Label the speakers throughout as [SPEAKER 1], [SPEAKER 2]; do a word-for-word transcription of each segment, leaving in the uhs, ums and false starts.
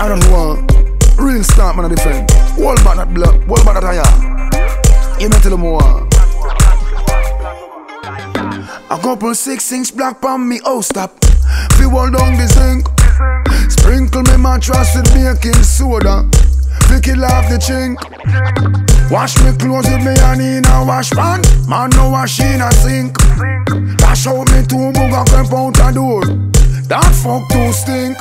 [SPEAKER 1] I don't know. Real start, man, I defend. Wall back that block, wall back that higher. You know, tell them more. A couple six inch black on me, oh stop. Fi wall down the zinc. Sprinkle me mattress with baking soda. Fi kill off the chink. Wash me clothes with me hand in a wash pan. Man no wash in a sink. Dash out me two booga crap out a door. That fuck too stink.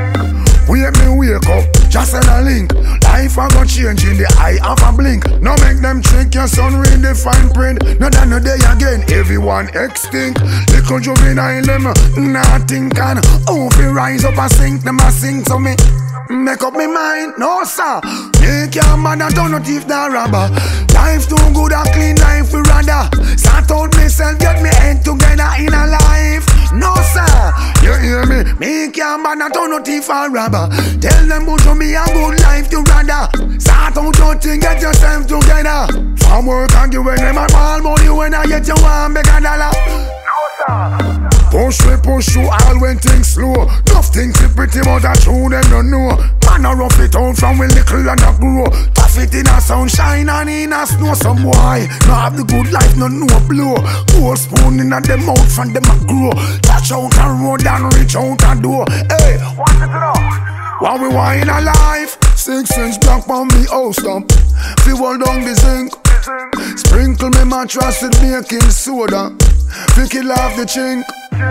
[SPEAKER 1] Wake me wake up, just send a link. Life a go change in the eye of a blink. No make them trick your son read the fine print. No that no day again, everyone extinct. Little juvenile them, nothing can. Oh, fi rise up and sink, them a sing to me. Make up me mind, no sir. Make your man a turn no thief nor robber. Life too good a clean life we rather. Sort out myself, get me head together in a life. No sir, you hear me? Make your man a turn no thief or robber. Tell them about me a good life to rather. Sort out your thing, get yourself together. From work and give them a small money when I get you one big a dollar. No sir. Push me, push you all when things slow. Tough things is pretty but I true them don't know. Man a rough it out from when little and a grow. Tough it in a sunshine and in a snow. Some boy no have the good life, no no blow. Gold spoon in a them mouth from them a grow. Touch out a road and reach out a door. Hey, what's it now? What we want in a life? Six inch block on me house stump. Fi wall down the zinc. Sprinkle me mattress with baking soda. Fi kill off the chink.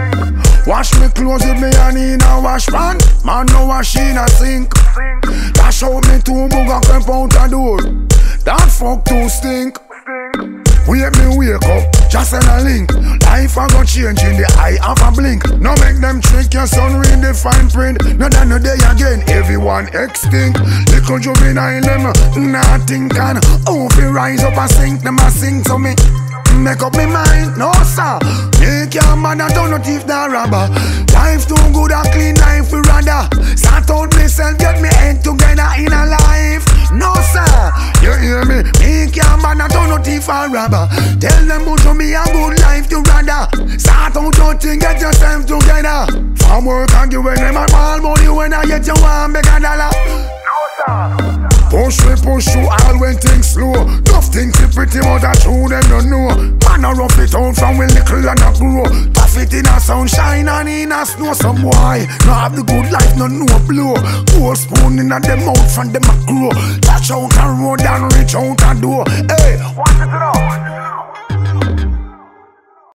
[SPEAKER 1] Wash me clothes with me hand in a wash pan. Man no wash in a sink. Dash out me two booga crap out a door. That fuck too stink. Wake me wake up, just send a link. Life a go change in the eye of a blink. No make them trick your son read the fine print. No that no day again, everyone extinct. Little juvenile them, nothing can. Oh, fi rise up and sink, them a sing to me. Make up me mind, no sir. Make your man a turn no thief nor robber. Life too good a clean life we rather. Sort out myself, get me head together in a life. No sir, you hear me? Make your man a turn no thief or robber. Tell them about me a good life to rather. Sort out your thing, get yourself together. From work and give them a small money when I get you one big a dollar. No sir. Push me, push you all when things slow. Tough things is pretty but I true them don't know. Man a rough it out from when little and a grow. Tough it in a sunshine and in a snow. Some boy no have the good life, no no blow. Gold spoon in a them mouth from them a grow. Touch out a road and reach out a door. Hey, what's it now?